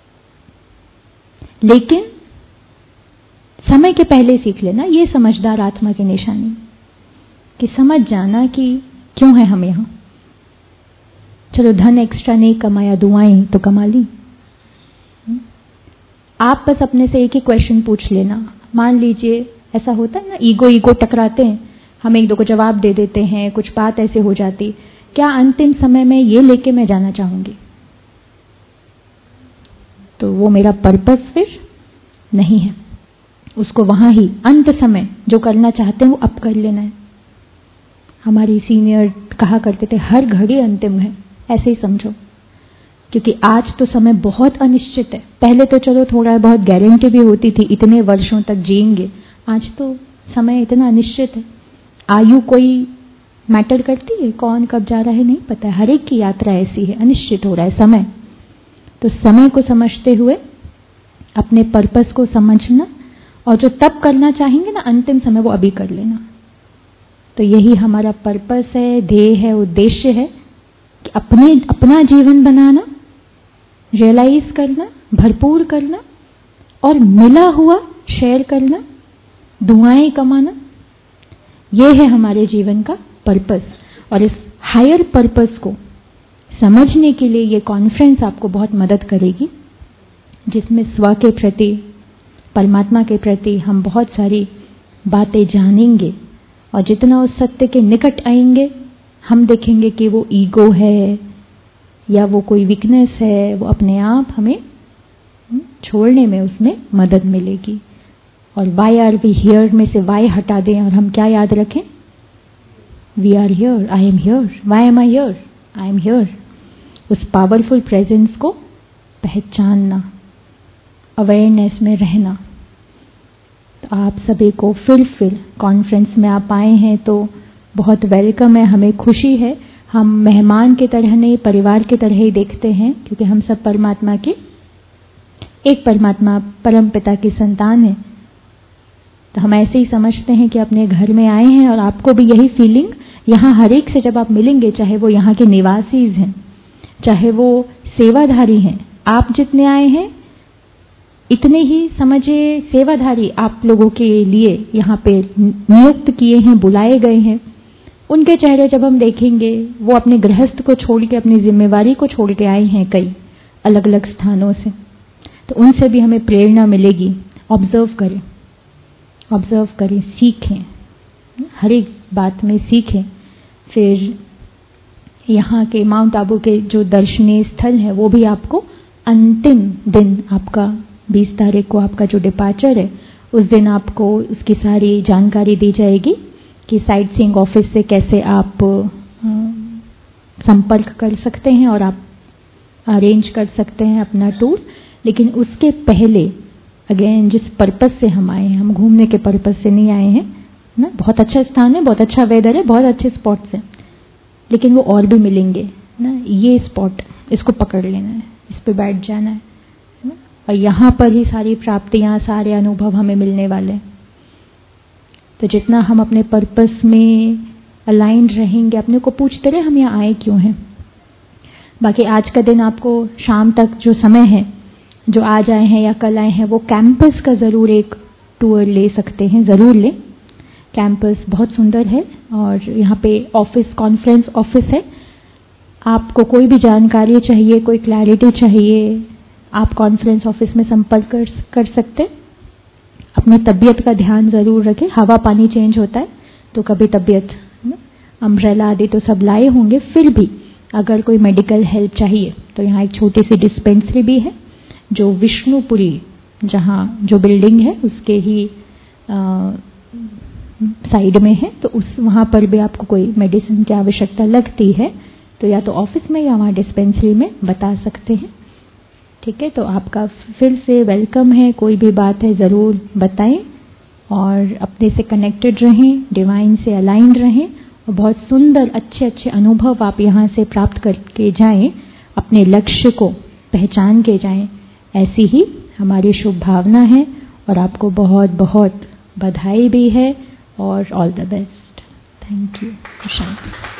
लेकिन समय के पहले सीख लेना, ये समझदार आत्मा की निशानी, कि समझ जाना कि क्यों है हम यहां। चलो धन एक्स्ट्रा नहीं कमाया, दुआएं तो कमा ली। आप बस अपने से एक ही क्वेश्चन पूछ लेना। मान लीजिए ऐसा होता है ना, ईगो टकराते हैं, हम एक दो को जवाब दे देते हैं, कुछ बात ऐसे हो जाती, क्या अंतिम समय में ये लेके मैं जाना चाहूंगी? तो वो मेरा पर्पस फिर नहीं है। उसको वहां ही अंत समय जो करना चाहते हैं वो अब कर लेना है। हमारी सीनियर कहा करते थे हर घड़ी अंतिम है, ऐसे ही समझो, क्योंकि आज तो समय बहुत अनिश्चित है। पहले तो चलो थोड़ा बहुत गारंटी भी होती थी, इतने वर्षों तक जिएंगे। आज तो समय इतना अनिश्चित है। आयु कोई मैटर करती है? कौन कब जा रहा है नहीं पता है। हर एक की यात्रा ऐसी है, अनिश्चित हो रहा है समय। तो समय को समझते हुए अपने पर्पस को समझना, और जो तब करना चाहेंगे ना अंतिम समय, वो अभी कर लेना। तो यही हमारा पर्पस है, ध्येय है, उद्देश्य है कि अपना जीवन बनाना, रियलाइज करना, भरपूर करना, और मिला हुआ शेयर करना, दुआएं कमाना। ये है हमारे जीवन का पर्पस। और इस हायर पर्पस को समझने के लिए ये कॉन्फ्रेंस आपको बहुत मदद करेगी, जिसमें स्व के प्रति, परमात्मा के प्रति हम बहुत सारी बातें जानेंगे। और जितना उस सत्य के निकट आएंगे, हम देखेंगे कि वो ईगो है या वो कोई वीकनेस है, वो अपने आप हमें छोड़ने में उसमें मदद मिलेगी। और वाई आर वी हियर में से वाई हटा दें और हम क्या याद रखें? We are here, I am here, why am I here, I am here. उस पावरफुल प्रेजेंस को पहचानना, अवेयरनेस में रहना। तो आप सभी को फिर कॉन्फ्रेंस में आप आए हैं तो बहुत वेलकम है, हमें खुशी है। हम मेहमान की तरह नहीं, परिवार की तरह ही देखते हैं, क्योंकि हम सब परमात्मा के, एक परमात्मा परम पिता की संतान है। तो हम ऐसे ही समझते हैं कि अपने घर में आए हैं, और आपको भी यही फीलिंग यहाँ हर एक से जब आप मिलेंगे, चाहे वो यहाँ के निवासीज हैं, चाहे वो सेवाधारी हैं, आप जितने आए हैं इतने ही समझिए सेवाधारी आप लोगों के लिए यहाँ पे नियुक्त किए हैं, बुलाए गए हैं। उनके चेहरे जब हम देखेंगे, वो अपने गृहस्थ को छोड़ के, अपनी जिम्मेवारी को छोड़ के आए हैं कई अलग अलग स्थानों से, तो उनसे भी हमें प्रेरणा मिलेगी। ऑब्जर्व करें, सीखें, हर एक बात में सीखें। फिर यहाँ के माउंट आबू के जो दर्शनीय स्थल है, वो भी आपको अंतिम दिन, आपका 20 तारीख को आपका जो डिपार्चर है, उस दिन आपको उसकी सारी जानकारी दी जाएगी कि साइट सीइंग ऑफिस से कैसे आप संपर्क कर सकते हैं और आप अरेंज कर सकते हैं अपना टूर। लेकिन उसके पहले अगेन, जिस पर्पस से हम आए हैं, हम घूमने के पर्पस से नहीं आए हैं ना। बहुत अच्छा स्थान है, बहुत अच्छा वेदर है, बहुत अच्छे स्पॉट्स हैं, लेकिन वो और भी मिलेंगे ना। ये स्पॉट, इसको पकड़ लेना है, इस पे बैठ जाना है ना? और यहाँ पर ही सारी प्राप्तियाँ, सारे अनुभव हमें मिलने वाले हैं। तो जितना हम अपने पर्पस में अलाइंड रहेंगे, अपने को पूछते रहे हम यहाँ आए क्यों हैं। बाकी आज का दिन आपको शाम तक जो समय है, जो आज आए हैं या कल आए हैं, वो कैंपस का ज़रूर एक टूर ले सकते हैं, ज़रूर लें। कैंपस बहुत सुंदर है, और यहाँ पे ऑफिस, कॉन्फ्रेंस ऑफिस है। आपको कोई भी जानकारी चाहिए, कोई क्लैरिटी चाहिए, आप कॉन्फ्रेंस ऑफिस में संपर्क कर सकते हैं। अपनी तबीयत का ध्यान ज़रूर रखें, हवा पानी चेंज होता है तो कभी तबीयत, अम्ब्रेला आदि तो सब लाए होंगे, फिर भी अगर कोई मेडिकल हेल्प चाहिए तो यहाँ एक छोटी सी डिस्पेंसरी भी है, जो विष्णुपुरी, जहाँ जो बिल्डिंग है उसके ही साइड में है। तो वहाँ पर भी आपको कोई मेडिसिन की आवश्यकता लगती है तो या तो ऑफिस में या वहाँ डिस्पेंसरी में बता सकते हैं। ठीक है, तो आपका फिर से वेलकम है। कोई भी बात है ज़रूर बताएं, और अपने से कनेक्टेड रहें, डिवाइन से अलाइंड रहें, और बहुत सुंदर अच्छे अच्छे अनुभव आप यहाँ से प्राप्त करके जाएं, अपने लक्ष्य को पहचान के जाएं। ऐसी ही हमारी शुभ भावना है, और आपको बहुत बहुत बधाई भी है, और all the best. Thank you. Shanti.